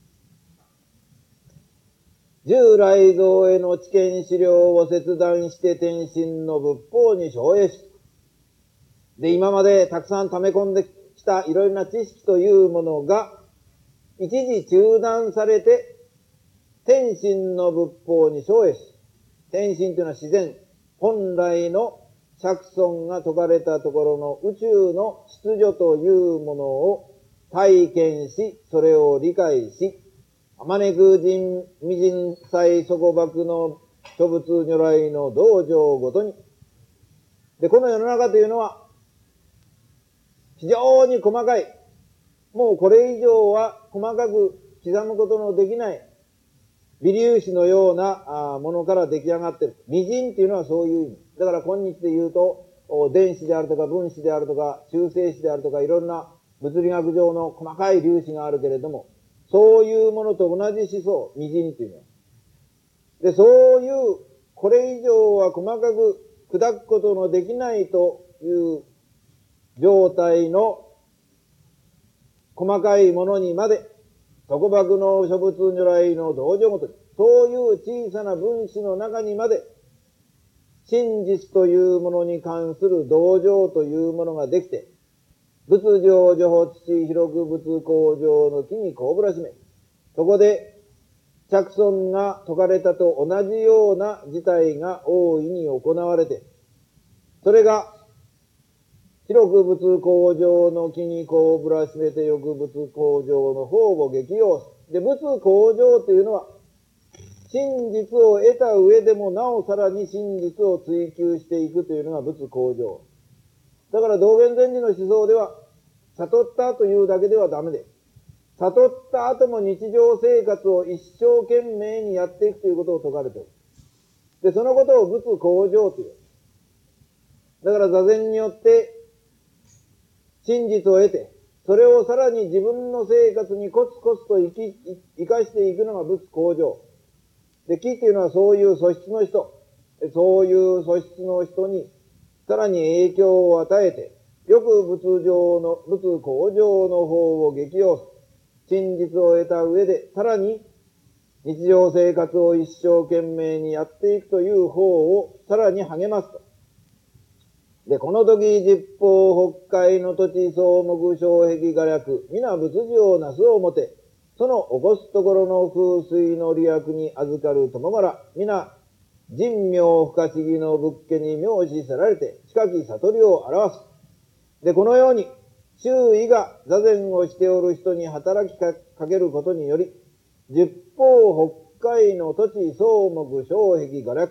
従来像への知見資料を切断して天心の仏法に照栄し、で、今までたくさん溜め込んできたいろいろな知識というものが一時中断されて、天心の仏法に照栄し、天心というのは自然、本来の釈尊が説かれたところの宇宙の秩序というものを体験し、それを理解し、あまねく人未人際底幕の諸仏如来の道場ごとに。で、この世の中というのは、非常に細かい、もうこれ以上は細かく刻むことのできない、微粒子のようなものから出来上がっている。微塵っていうのはそういう意味。だから今日で言うと、電子であるとか分子であるとか中性子であるとかいろんな物理学上の細かい粒子があるけれども、そういうものと同じ思想、微塵っていうのは。で、そういう、これ以上は細かく砕くことのできないという状態の細かいものにまで、底幕の諸仏如来の道場ごとに、そういう小さな分子の中にまで、真実というものに関する道場というものができて、仏上除法土広く仏工場の木にこうぶらしめ、そこで釈尊が説かれたと同じような事態が大いに行われて、それが広く仏工場の木にこうぶらしめてよく仏工場の方を激用す。で、仏工場というのは、真実を得た上でもなおさらに真実を追求していくというのが仏工場。だから道元禅師の思想では、悟ったというだけではダメで、悟った後も日常生活を一生懸命にやっていくということを説かれている。で、そのことを仏工場という。だから座禅によって真実を得て、それをさらに自分の生活にコツコツと生かしていくのが仏工場。で、木っていうのはそういう素質の人、そういう素質の人にさらに影響を与えて、よく仏工場の方を激用す。真実を得た上で、さらに日常生活を一生懸命にやっていくという方をさらに励ますと。で、この時、十方北海の土地総目障壁画略、皆仏事をなすをもて、その起こすところの風水の利益に預かる友柄、皆人妙不可思議の仏家に妙視さられて、近き悟りを表す。で、このように、周囲が座禅をしておる人に働きかけることにより、十方北海の土地総目障壁画略、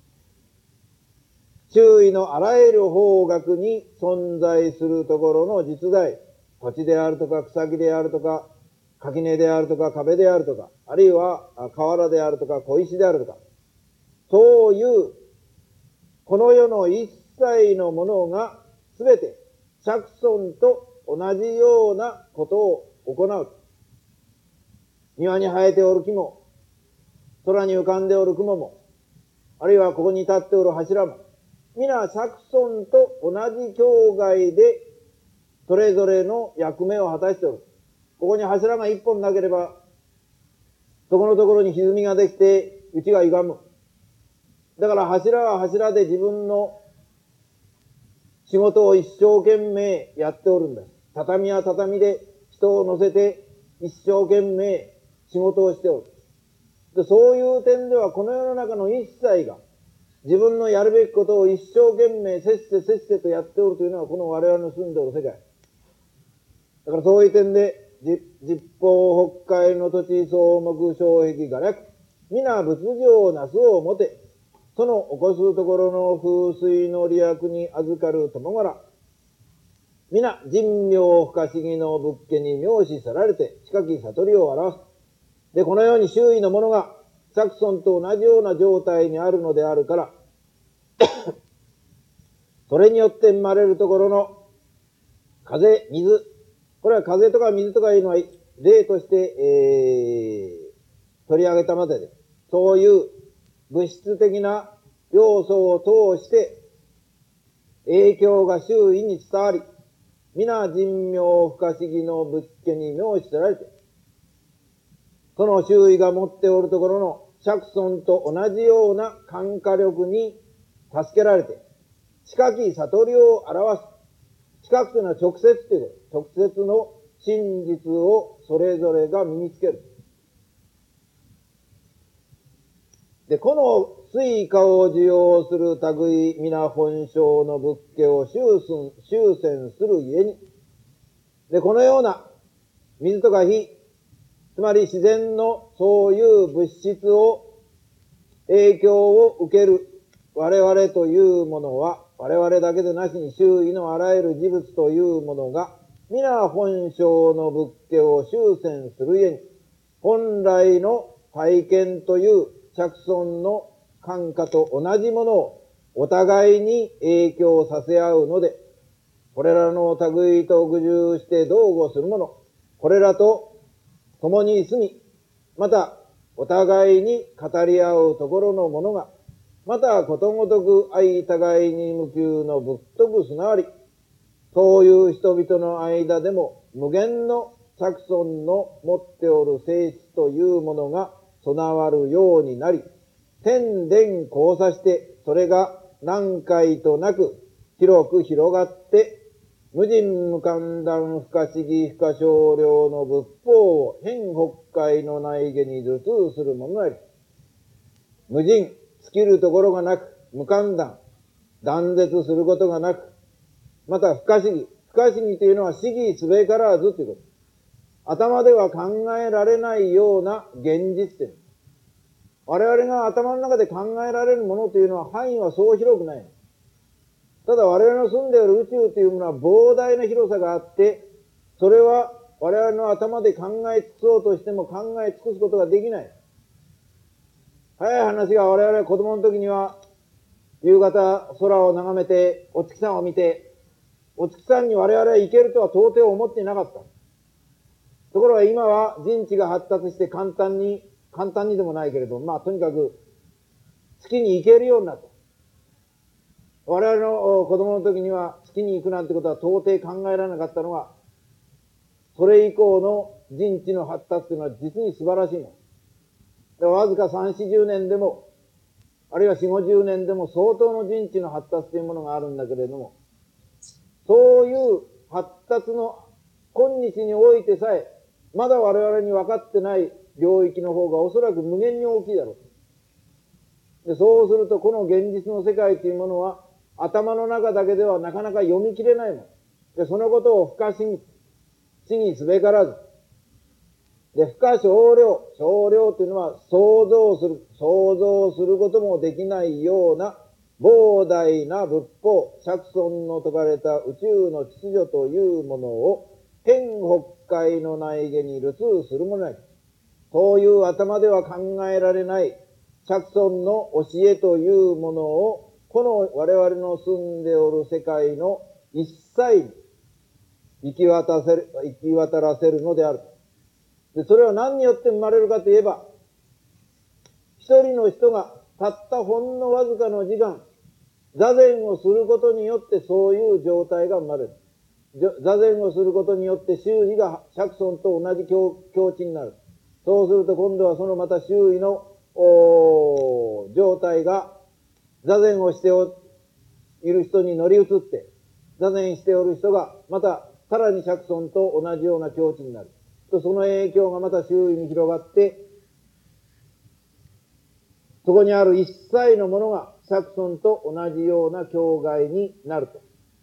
周囲のあらゆる方角に存在するところの実在、土地であるとか草木であるとか、垣根であるとか壁であるとか、あるいは河原であるとか小石であるとか、そういうこの世の一切のものがすべて釈尊と同じようなことを行う。庭に生えておる木も、空に浮かんでおる雲も、あるいはここに立っておる柱も、皆釈尊と同じ境外でそれぞれの役目を果たしておる。ここに柱が一本なければ、そこのところに歪みができて、内が歪む。だから柱は柱で自分の仕事を一生懸命やっておるんです。畳は畳で人を乗せて一生懸命仕事をしておる。で、そういう点ではこの世の中の一切が自分のやるべきことを一生懸命せっせとやっておるというのはこの我々の住んでおる世界。だからそういう点で十方北海の土地総目障壁画略、皆仏上なすをもて、その起こすところの風水の利益に預かる友柄。 皆人妙不可思議の仏家に妙視さられて近き悟りを表す。で、このように周囲のものが着尊と同じような状態にあるのであるから、それによって生まれるところの風、水、これは風とか水とかいうのは例として、取り上げたまでで、そういう物質的な要素を通して影響が周囲に伝わり、皆人妙不可思議の仏家に妙視さられて、その周囲が持っておるところの着尊と同じような感化力に助けられて、近き悟りを表す。近くというのは直接ということ。直接の真実をそれぞれが身につける。で、この水化を受容する類皆本性の仏家を修繕するゆえに、で、このような水とか火、つまり自然のそういう物質を影響を受ける我々というものは、我々だけでなしに周囲のあらゆる事物というものが、皆本性の仏家を修繕するゆえに、本来の体験という着尊の感化と同じものをお互いに影響させ合うので、これらの類と具従して同語するもの、これらと共に住み、またお互いに語り合うところのものが、またことごとく相互いに無休の仏徳すなわり、そういう人々の間でも無限の着尊の持っておる性質というものが備わるようになり、天伝交差して、それが難解となく広く広がって、無人無間断不可思議不可少量の仏法を変北海の内下に流通するものなり、無人、尽きるところがなく、無間断、断絶することがなく、また不可思議。不可思議というのは思議すべからずということ。頭では考えられないような現実という。我々が頭の中で考えられるものというのは範囲はそう広くない。ただ我々の住んでいる宇宙というものは膨大な広さがあって、それは我々の頭で考え尽くそうとしても考え尽くすことができない。早い話が我々子供の時には夕方空を眺めてお月さんを見て、お月さんに我々は行けるとは到底思っていなかった。ところが今は人知が発達して簡単にでもないけれど、とにかく月に行けるようになった。我々の子供の時には月に行くなんてことは到底考えられなかったのが、それ以降の人知の発達というのは実に素晴らしいの。わずか3、40年でも、あるいは4、50年でも相当の人知の発達というものがあるんだけれども、そういう発達の今日においてさえ、まだ我々に分かってない領域の方がおそらく無限に大きいだろう。で、そうするとこの現実の世界というものは頭の中だけではなかなか読み切れないもの。で、そのことを不可思議すべからず。で、不可少量というのは想像することもできないような膨大な仏法、釈尊の説かれた宇宙の秩序というものを変北海の内下に流通するものなり、そういう頭では考えられない釈尊の教えというものを、この我々の住んでおる世界の一切に行き渡らせるのである。で、それは何によって生まれるかといえば、一人の人がたったほんのわずかの時間、座禅をすることによってそういう状態が生まれる。座禅をすることによって周囲が釈尊と同じ境地になる。そうすると今度はそのまた周囲の状態が座禅をしている人に乗り移って、座禅しておる人がまたさらに釈尊と同じような境地になる。その影響がまた周囲に広がって、そこにある一切のものが釈尊と同じような境界になると。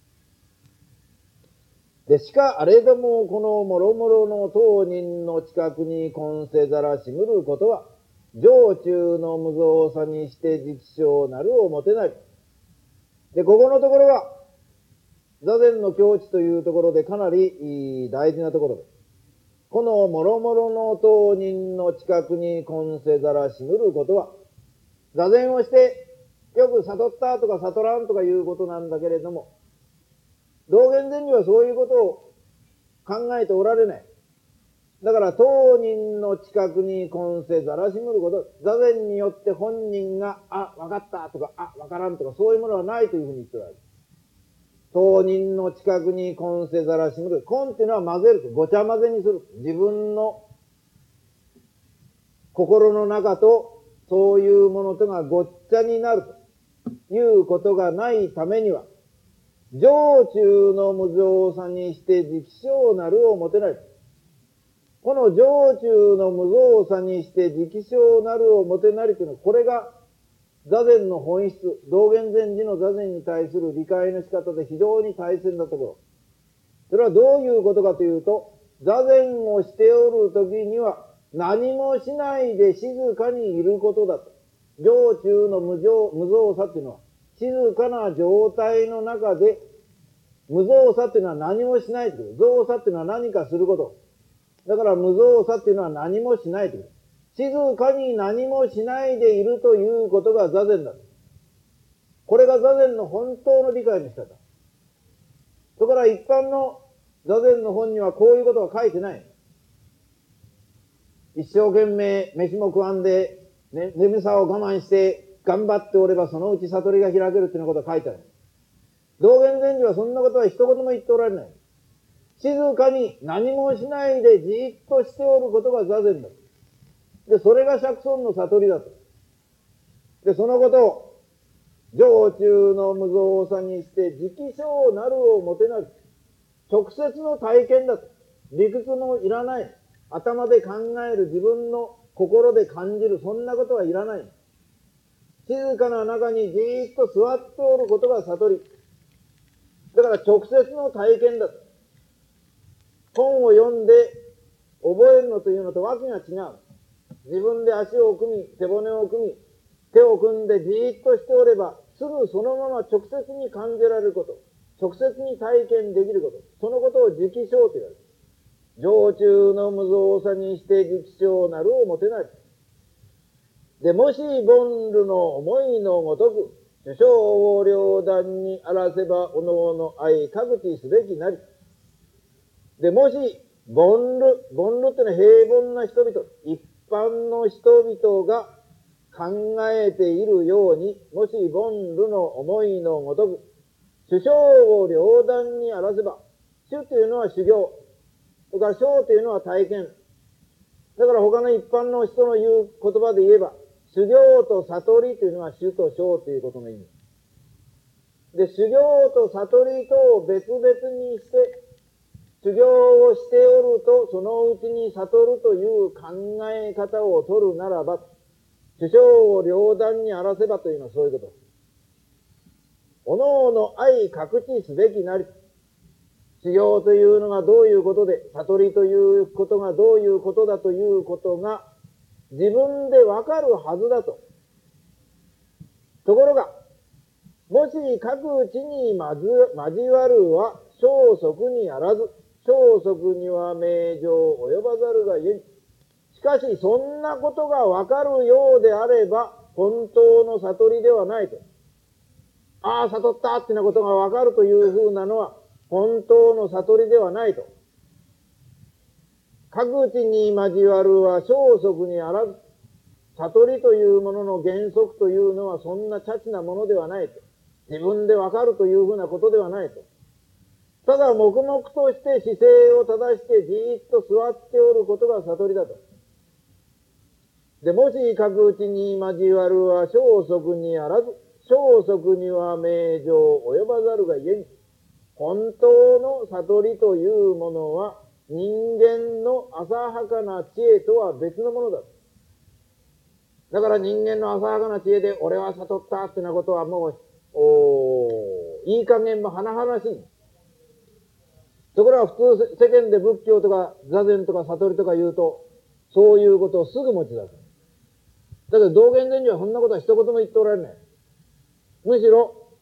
で、しかあれどもこのもろもろの当人の近くに今世ざらしむることは、常中の無造作にして実証なるをもてなり。で、ここのところは、 座禅の境地というところでかなり大事なところです。この諸々の当人の近くに今世ざらしむることは、座禅をしてよく悟ったとか悟らんとかいうことなんだけれども、道元禅にはそういうことを考えておられない。だから当人の近くに今世ざらしむること、座禅によって本人が、わかったとか、わからんとか、そういうものはないというふうに言っておられる。当人の近くに今世ざらしむる。今っていうのは混ぜると、ごちゃ混ぜにする。自分の心の中とそういうものとがごっちゃになるということがないためには、常中の無常さにして直生なるをもてない。この常中の無造作にして直生なるをもてなりというのは、これが座禅の本質、道元禅師の座禅に対する理解の仕方で非常に大切なところ。それはどういうことかというと、座禅をしておるときには何もしないで静かにいることだと。常中の無造作というのは、静かな状態の中で、無造作というのは何もしないということ。造作というのは何かすること。だから無造作っていうのは何もしないという。静かに何もしないでいるということが座禅だ。これが座禅の本当の理解の仕方。ところが一般の座禅の本にはこういうことは書いてない。一生懸命飯も食わんで、眠さを我慢して頑張っておればそのうち悟りが開けるっていうようなことが書いてある。道元禅師はそんなことは一言も言っておられない。静かに何もしないでじーっとしておることが座禅だ。で、それが釈尊の悟りだと。で、そのことを、常中の無造作にして直生なるをもてなる。直接の体験だと。理屈もいらない。頭で考える自分の心で感じる、そんなことはいらない。静かな中にじーっと座っておることが悟り。だから直接の体験だと。本を読んで覚えるのというのとわけが違う。自分で足を組み、背骨を組み、手を組んでじーっとしておれば、すぐそのまま直接に感じられること、直接に体験できること、そのことを直生と言われる。常中の無造作にして直生なるをもてなり。で、もし凡ルの思いのごとく、受賞を両断にあらせば、おのおの愛各地すべきなり。で、もし、凡ルっていうのは平凡な人々、一般の人々が考えているように、もし凡ルの思いのごとく、主将を両断にあらせば、主というのは修行、それから将というのは体験。だから他の一般の人の言う言葉で言えば、修行と悟りというのは主と将ということの意味。で、修行と悟りとを別々にして、修行をしておると、そのうちに悟るという考え方を取るならば、主将を両断にあらせばというのはそういうことです。おのおの愛各地すべきなり。修行というのがどういうことで、悟りということがどういうことだということが、自分でわかるはずだと。ところが、もし各地に交わるは、消息にあらず、消息には名状及ばざるがゆえに。しかし、そんなことがわかるようであれば、本当の悟りではないと。悟ったってなことがわかるというふうなのは、本当の悟りではないと。各地に交わるは消息にあらず、悟りというものの原則というのはそんなチャチなものではないと。自分でわかるというふうなことではないと。ただ黙々として姿勢を正してじーっと座っておることが悟りだと。で、もし各地に交わるは消息にあらず、消息には名状及ばざるがゆえに、本当の悟りというものは人間の浅はかな知恵とは別のものだ。だから人間の浅はかな知恵で俺は悟ったってなことはもう、いい加減も甚だしい。ところが普通世間で仏教とか座禅とか悟りとか言うと、そういうことをすぐ持ち出す。だけど道元禅師はそんなことは一言も言っておられない。むしろ、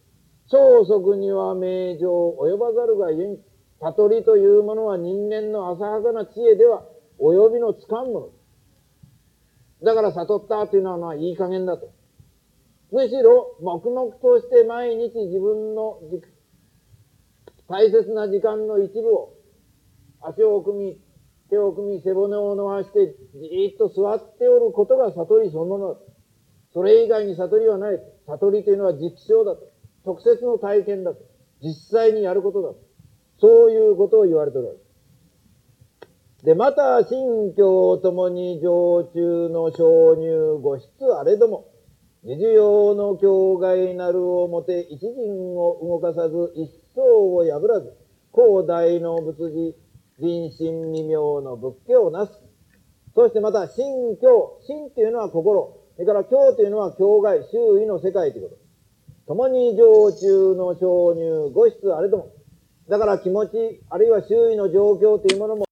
超速には名城及ばざるがゆえに、悟りというものは人間の浅はかな知恵では及びのつかんもの。だから悟ったというのはいい加減だと。むしろ黙々として毎日自分の大切な時間の一部を足を組み、手を組み、背骨を伸ばしてじーっと座っておることが悟りそのものだと。それ以外に悟りはないと。悟りというのは実証だと。直接の体験だと。実際にやることだと。そういうことを言われておるわけで、また信教ともに常駐の承入五質あれども、二重用の境外なるをもて一人を動かさず一層を破らず、広大の仏事、人心未明の仏教をなす。そしてまた信教、信というのは心、それから教というのは境外、周囲の世界ということ。共に常駐の承入五質あれども、だから気持ち、あるいは周囲の状況というものも